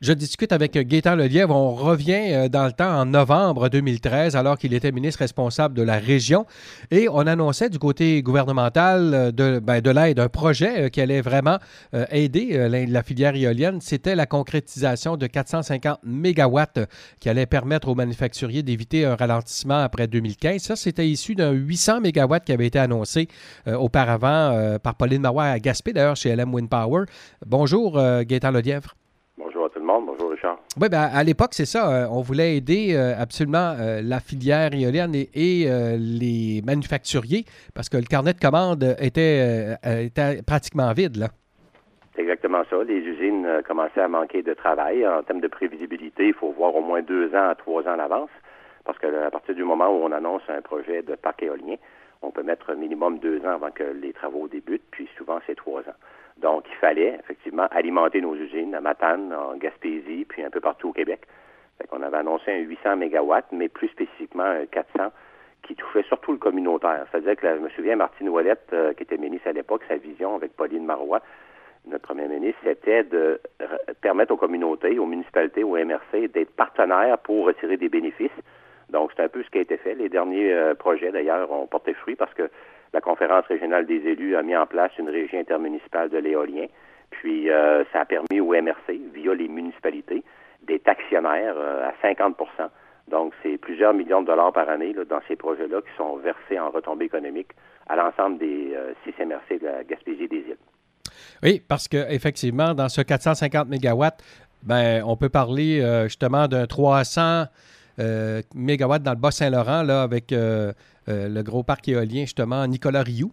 Je discute avec Gaétan Lelièvre. On revient dans le temps en novembre 2013, alors qu'il était ministre responsable de la région. Et on annonçait du côté gouvernemental de l'aide, un projet qui allait vraiment aider la filière éolienne. C'était la concrétisation de 450 mégawatts qui allait permettre aux manufacturiers d'éviter un ralentissement après 2015. Ça, c'était issu d'un 800 mégawatts qui avait été annoncé auparavant par Pauline Marois à Gaspé, d'ailleurs, chez LM Wind Power. Bonjour, Gaétan Lelièvre. Bonjour à tout le monde. Bonjour, Richard. Oui, bien, à l'époque, c'est ça. On voulait aider absolument la filière éolienne et les manufacturiers parce que le carnet de commandes était pratiquement vide, là. C'est exactement ça. Les usines commençaient à manquer de travail. En termes de prévisibilité, il faut voir au moins 2 ans à 3 ans à l'avance parce que à partir du moment où on annonce un projet de parc éolien, on peut mettre minimum 2 ans avant que les travaux débutent, puis souvent, c'est 3 ans. Donc, il fallait effectivement alimenter nos usines à Matane, en Gaspésie, puis un peu partout au Québec. Fait qu'on avait annoncé un 800 mégawatts, mais plus spécifiquement un 400 qui touchait surtout le communautaire. C'est-à-dire que, je me souviens, Martine Ouellette, qui était ministre à l'époque, sa vision avec Pauline Marois, notre premier ministre, c'était de permettre aux communautés, aux municipalités, aux MRC d'être partenaires pour retirer des bénéfices. Donc, c'est un peu ce qui a été fait. Les derniers projets, d'ailleurs, ont porté fruit parce que la conférence régionale des élus a mis en place une régie intermunicipale de l'éolien. Puis, ça a permis aux MRC, via les municipalités, d'être actionnaires à 50 %. Donc, c'est plusieurs millions de dollars par année là, dans ces projets-là qui sont versés en retombées économiques à l'ensemble des 6 MRC de la Gaspésie et des îles. Oui, parce qu'effectivement, dans ce 450 mégawatts, ben, on peut parler justement d'un 300 mégawatts dans le Bas-Saint-Laurent, là, avec le gros parc éolien, justement, Nicolas Rioux,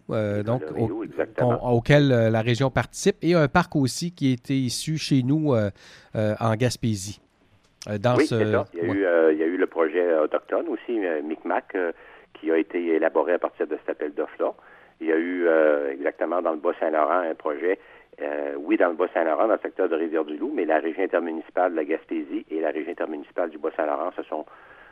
auquel la région participe, et un parc aussi qui était issu chez nous en Gaspésie. C'est ça. Il y a eu le projet autochtone aussi, Micmac, qui a été élaboré à partir de cet appel d'offres-là. Il y a eu exactement dans le Bas-Saint-Laurent un projet, dans le Bas-Saint-Laurent, dans le secteur de Rivière-du-Loup, mais la région intermunicipale de la Gaspésie et la région intermunicipale du Bas-Saint-Laurent sont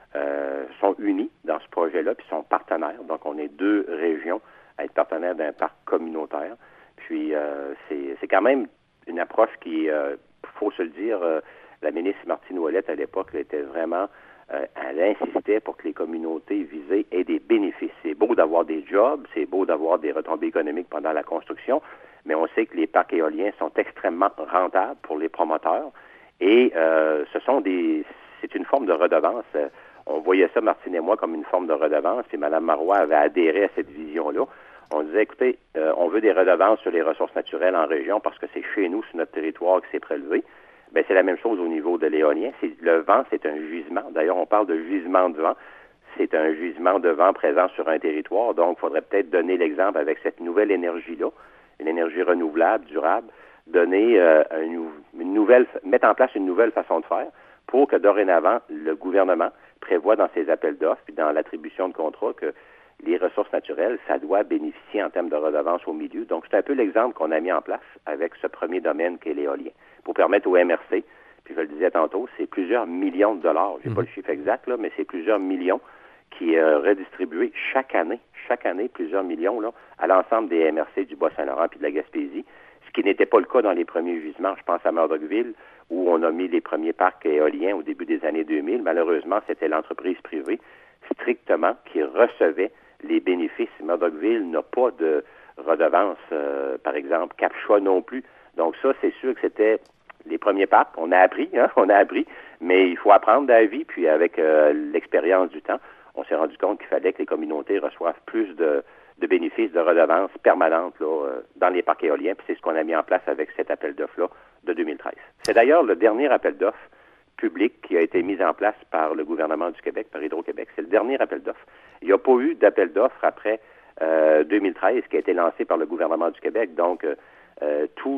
unis dans ce projet-là, puis sont partenaires. Donc, on est 2 régions à être partenaires d'un parc communautaire. Puis, c'est quand même une approche qui, faut se le dire, la ministre Martine Ouellette, à l'époque, elle était vraiment... elle insistait pour que les communautés visées aient des bénéfices. C'est beau d'avoir des jobs, c'est beau d'avoir des retombées économiques pendant la construction, mais on sait que les parcs éoliens sont extrêmement rentables pour les promoteurs et c'est une forme de redevance. On voyait ça, Martine et moi, comme une forme de redevance et Mme Marois avait adhéré à cette vision-là. On disait, écoutez, on veut des redevances sur les ressources naturelles en région parce que c'est chez nous, sur notre territoire, que c'est prélevé. Bien, c'est la même chose au niveau de l'éolien. Le vent, c'est un gisement. D'ailleurs, on parle de gisement de vent. C'est un gisement de vent présent sur un territoire. Donc, il faudrait peut-être donner l'exemple avec cette nouvelle énergie-là, une énergie renouvelable, durable, mettre en place une nouvelle façon de faire pour que dorénavant, le gouvernement prévoit dans ses appels d'offres puis dans l'attribution de contrats que les ressources naturelles, ça doit bénéficier en termes de redevances au milieu. Donc, c'est un peu l'exemple qu'on a mis en place avec ce premier domaine qu'est l'éolien, pour permettre au MRC, puis je le disais tantôt, c'est plusieurs millions de dollars. Je n'ai pas le chiffre exact, là, mais c'est plusieurs millions qui est redistribué chaque année, plusieurs millions là, à l'ensemble des MRC du Bas-Saint-Laurent puis de la Gaspésie, ce qui n'était pas le cas dans les premiers gisements. Je pense à Murdochville, où on a mis les premiers parcs éoliens au début des années 2000. Malheureusement, c'était l'entreprise privée strictement qui recevait les bénéfices. Murdochville n'a pas de redevance, par exemple, Cap-Choix non plus. Donc ça, c'est sûr que c'était les premiers parcs. On a appris, mais il faut apprendre de la vie, puis avec l'expérience du temps, on s'est rendu compte qu'il fallait que les communautés reçoivent plus de bénéfices, de redevances permanentes là, dans les parcs éoliens, puis c'est ce qu'on a mis en place avec cet appel d'offres-là de 2013. C'est d'ailleurs le dernier appel d'offres public qui a été mis en place par le gouvernement du Québec, par Hydro-Québec. C'est le dernier appel d'offres. Il n'y a pas eu d'appel d'offres après 2013 qui a été lancé par le gouvernement du Québec. Donc, tout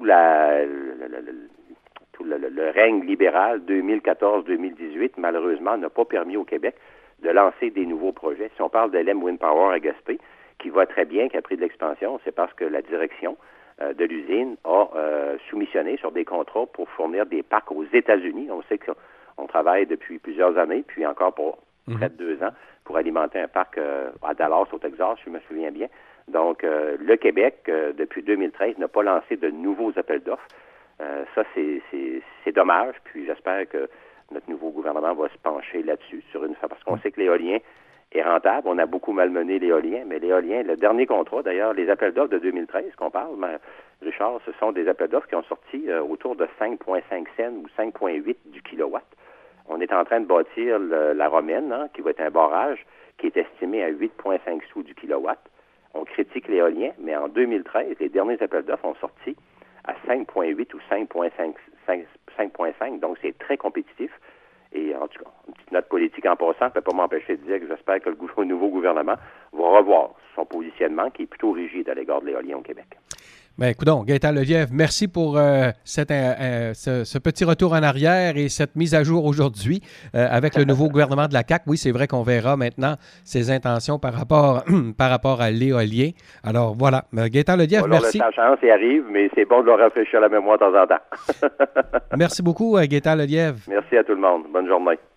le règne libéral 2014-2018, malheureusement, n'a pas permis au Québec de lancer des nouveaux projets. Si on parle de LM Wind Power à Gaspé, qui va très bien, qui a pris de l'expansion, c'est parce que la direction de l'usine a soumissionné sur des contrats pour fournir des parcs aux États-Unis. On sait qu'on travaille depuis plusieurs années, puis encore pour près de 2 ans, pour alimenter un parc à Dallas, au Texas, si je me souviens bien. Donc, le Québec, depuis 2013, n'a pas lancé de nouveaux appels d'offres. Ça, c'est dommage, puis j'espère que notre nouveau gouvernement va se pencher là-dessus, parce qu'on sait que l'éolien est rentable. On a beaucoup malmené l'éolien, mais l'éolien, le dernier contrat, d'ailleurs, les appels d'offres de 2013 qu'on parle, Richard, ce sont des appels d'offres qui ont sorti autour de 5,5 cents ou 5,8 du kilowatt. On est en train de bâtir la Romaine, qui va être un barrage qui est estimé à 8,5 sous du kilowatt. On critique l'éolien, mais en 2013, les derniers appels d'offres ont sorti à 5,8 ou 5,5. Donc, c'est très compétitif. Et en tout cas, une petite note politique en passant ne peut pas m'empêcher de dire que j'espère que le nouveau gouvernement va revoir son positionnement qui est plutôt rigide à l'égard de l'éolien au Québec. Bien, écoutons, Gaétan Lelièvre, merci pour ce petit retour en arrière et cette mise à jour aujourd'hui avec le nouveau gouvernement de la CAQ. Oui, c'est vrai qu'on verra maintenant ses intentions par rapport à l'éolien. Alors, voilà. Gaétan Lelièvre, merci. La chance y arrive, mais c'est bon de le rafraîchir la mémoire de temps en temps. Merci beaucoup, Gaétan Lelièvre. Merci à tout le monde. Bonne journée.